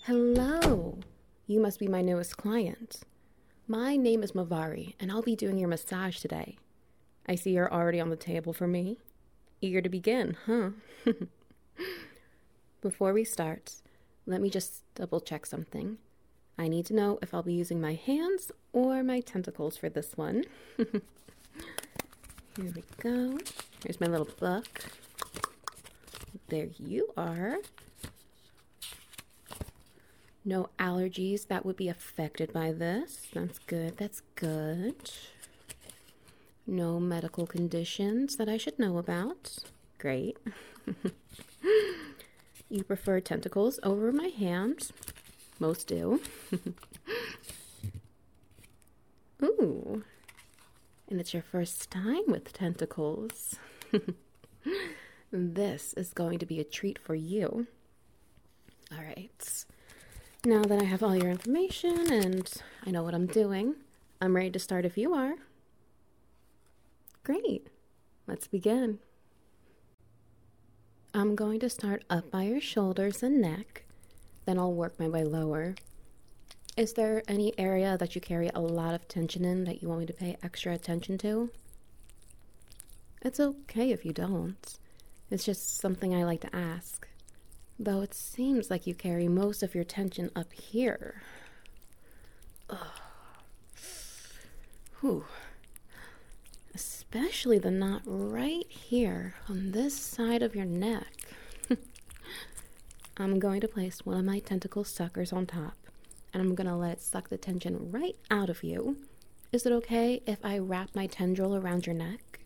Hello. You must be my newest client. My name is Mavari, and I'll be doing your massage today. I see you're already on the table for me. Eager to begin, huh? Before we start, let me just double check something. I need to know if I'll be using my hands or my tentacles for this one. Here we go. Here's my little book. There you are. No allergies that would be affected by this. That's good. That's good. No medical conditions that I should know about. Great. You prefer tentacles over my hands. Most do. Ooh. And it's your first time with tentacles. This is going to be a treat for you. All right. Now that I have all your information and I know what I'm doing, I'm ready to start if you are. Great. Let's begin. I'm going to start up by your shoulders and neck, then I'll work my way lower. Is there any area that you carry a lot of tension in that you want me to pay extra attention to? It's okay if you don't. It's just something I like to ask. Though it seems like you carry most of your tension up here. Ugh. Whew. Especially the knot right here on this side of your neck. I'm going to place one of my tentacle suckers on top, and I'm going to let it suck the tension right out of you. Is it okay if I wrap my tendril around your neck?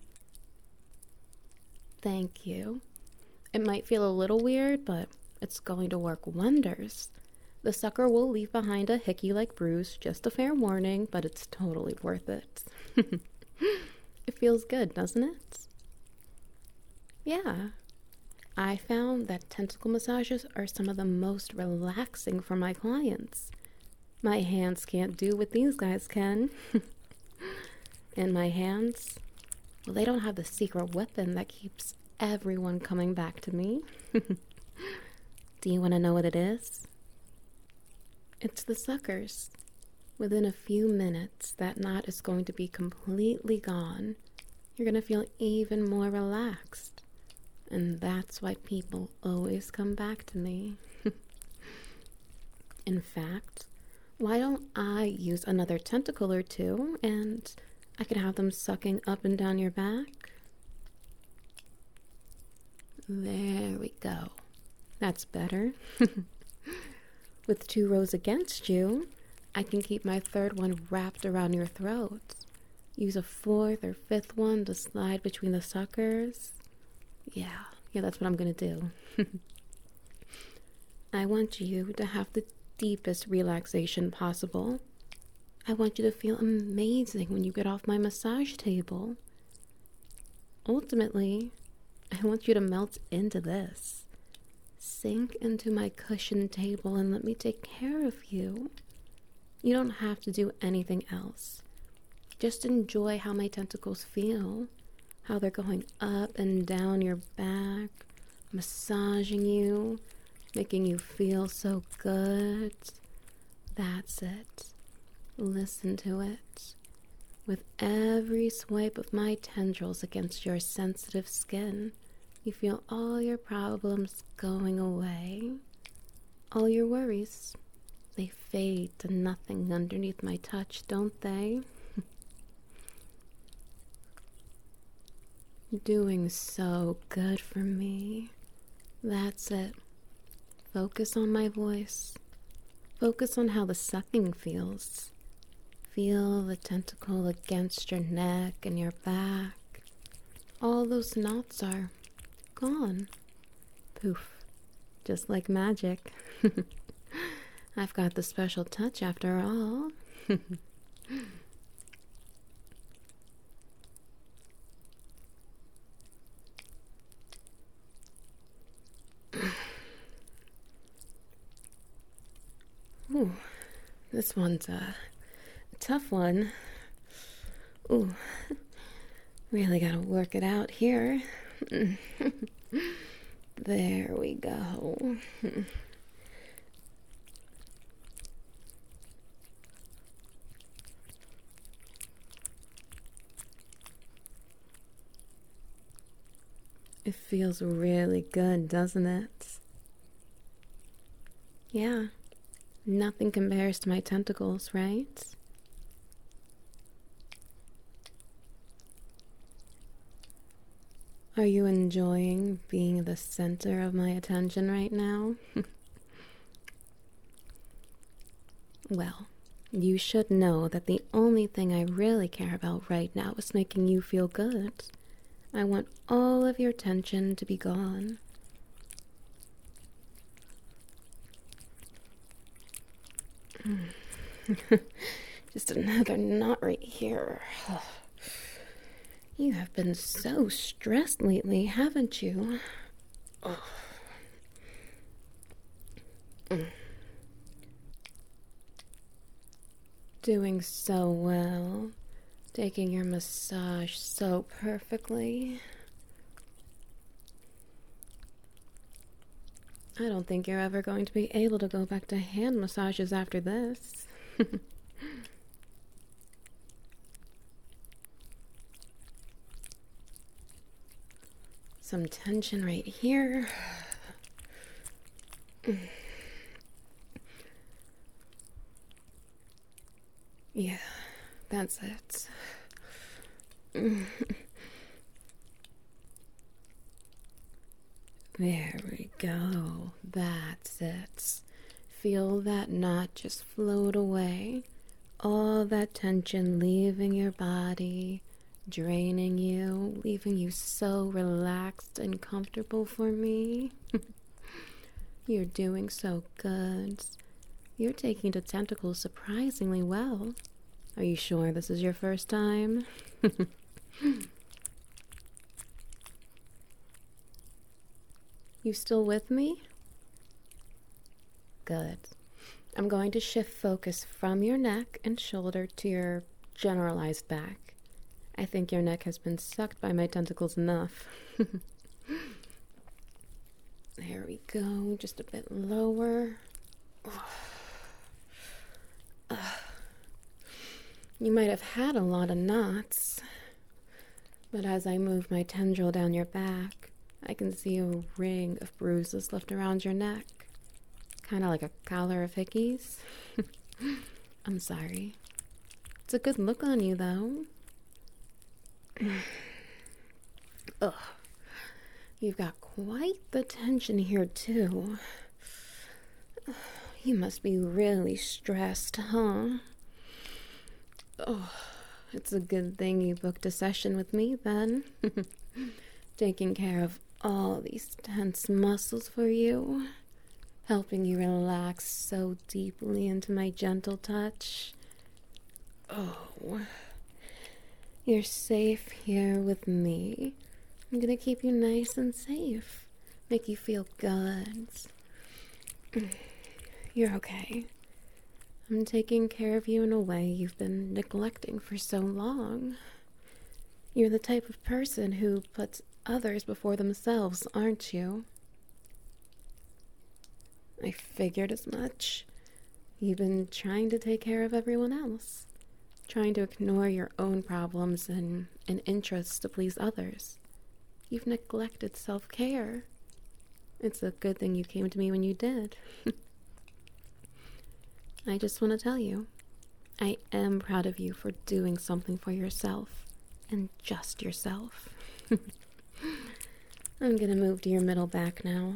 Thank you. It might feel a little weird, but it's going to work wonders. The sucker will leave behind a hickey-like bruise, just a fair warning, but it's totally worth it. It feels good, doesn't it? Yeah. I found that tentacle massages are some of the most relaxing for my clients. My hands can't do what these guys can. And my hands, well, they don't have the secret weapon that keeps everyone coming back to me. Do you want to know what it is? It's the suckers. Within a few minutes, that knot is going to be completely gone. You're going to feel even more relaxed. And that's why people always come back to me. In fact, why don't I use another tentacle or two and I could have them sucking up and down your back? There we go. That's better. With 2 rows against you, I can keep my third one wrapped around your throat. Use a 4th or 5th one to slide between the suckers. Yeah, that's what I'm gonna do. I want you to have the deepest relaxation possible. I want you to feel amazing when you get off my massage table. Ultimately, I want you to melt into this. Sink into my cushioned table and let me take care of you. You don't have to do anything else. Just enjoy how my tentacles feel, how they're going up and down your back, massaging you, making you feel so good. That's it. Listen to it. With every swipe of my tendrils against your sensitive skin, you feel all your problems going away. All your worries, they fade to nothing underneath my touch, don't they? Doing so good for me. That's it. Focus on my voice. Focus on how the sucking feels. Feel the tentacle against your neck and your back. All those knots are gone. Poof. Just like magic. I've got the special touch after all. Ooh, this one's a tough one. Ooh, really gotta work it out here. There we go. It feels really good, doesn't it? Yeah, nothing compares to my tentacles, right? Are you enjoying being the center of my attention right now? Well, you should know that the only thing I really care about right now is making you feel good. I want all of your tension to be gone. Just another knot right here. You have been so stressed lately, haven't you? Doing so well. Taking your massage so perfectly. I don't think you're ever going to be able to go back to hand massages after this. Some tension right here. Yeah, that's it. There we go. That's it. Feel that knot just float away. All that tension leaving your body, draining you, leaving you so relaxed and comfortable for me. You're doing so good. You're taking the tentacles surprisingly well. Are you sure this is your first time? You still with me? Good. I'm going to shift focus from your neck and shoulder to your generalized back. I think your neck has been sucked by my tentacles enough. There we go. Just a bit lower. You might have had a lot of knots, but as I move my tendril down your back, I can see a ring of bruises left around your neck. Kind of like a collar of hickeys. I'm sorry. It's a good look on you, though. Ugh. You've got quite the tension here, too. You must be really stressed, huh? Oh, it's a good thing you booked a session with me, then. Taking care of all these tense muscles for you. Helping you relax so deeply into my gentle touch. Oh, you're safe here with me. I'm gonna keep you nice and safe. Make you feel good. You're okay. I'm taking care of you in a way you've been neglecting for so long. You're the type of person who puts others before themselves, aren't you? I figured as much. You've been trying to take care of everyone else. Trying to ignore your own problems and interests to please others. You've neglected self-care. It's a good thing you came to me when you did. I just want to tell you, I am proud of you for doing something for yourself, and just yourself. I'm gonna move to your middle back now.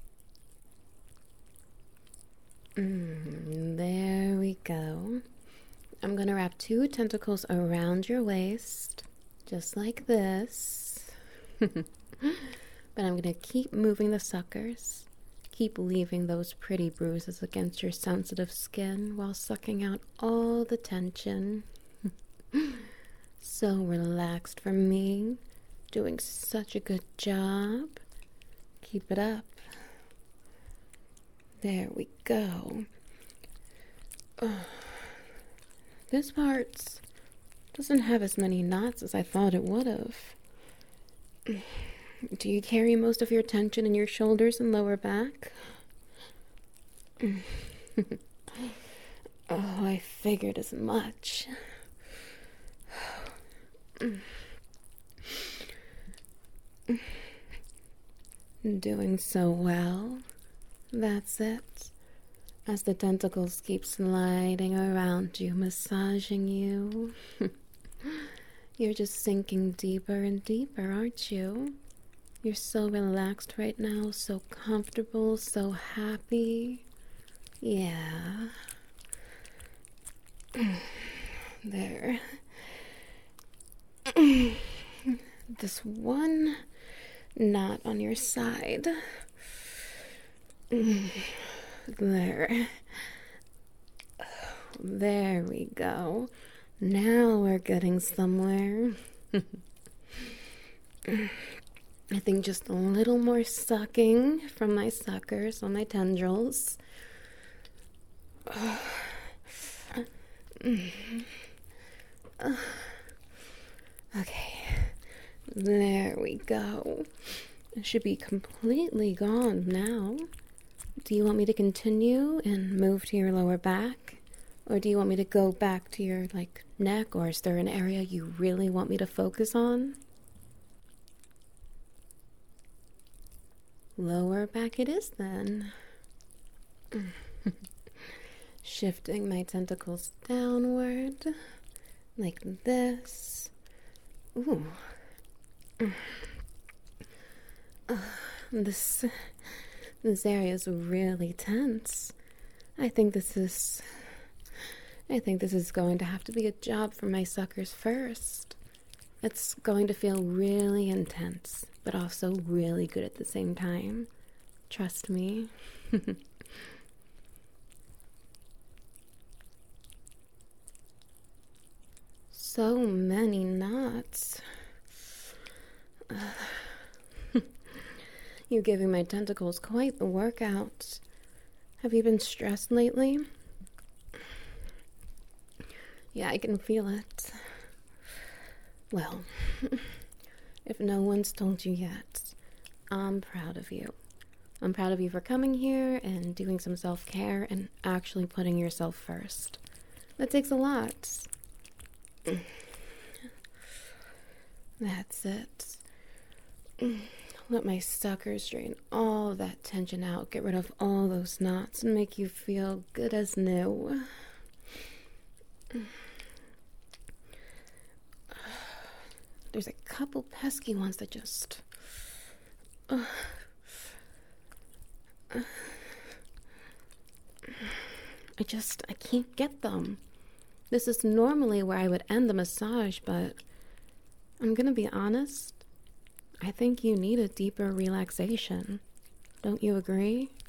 There we go. I'm gonna wrap 2 tentacles around your waist, just like this. But I'm gonna keep moving the suckers. Keep leaving those pretty bruises against your sensitive skin while sucking out all the tension. So relaxed for me. Doing such a good job. Keep it up. There we go. This part doesn't have as many knots as I thought it would have. Do you carry most of your tension in your shoulders and lower back? Oh, I figured as much. Doing so well. That's it. As the tentacles keep sliding around you, massaging you. You're just sinking deeper and deeper, aren't you? You're so relaxed right now, so comfortable, so happy. Yeah. There. This one knot on your side. There. There we go. Now we're getting somewhere. I think just a little more sucking from my suckers on my tendrils. Okay, there we go. It should be completely gone now. Do you want me to continue and move to your lower back? Or do you want me to go back to your, neck? Or is there an area you really want me to focus on? Lower back it is then. Shifting my tentacles downward, like this. Ooh. This area is really tense. I think this is going to have to be a job for my suckers first. It's going to feel really intense, but also really good at the same time. Trust me. So many knots. You're giving my tentacles quite the workout. Have you been stressed lately? Yeah, I can feel it. Well, if no one's told you yet, I'm proud of you. I'm proud of you for coming here and doing some self-care and actually putting yourself first. That takes a lot. That's it. Let my suckers drain all that tension out, get rid of all those knots, and make you feel good as new. There's a couple pesky ones that just... I can't get them. This is normally where I would end the massage, but I'm gonna be honest. I think you need a deeper relaxation. Don't you agree?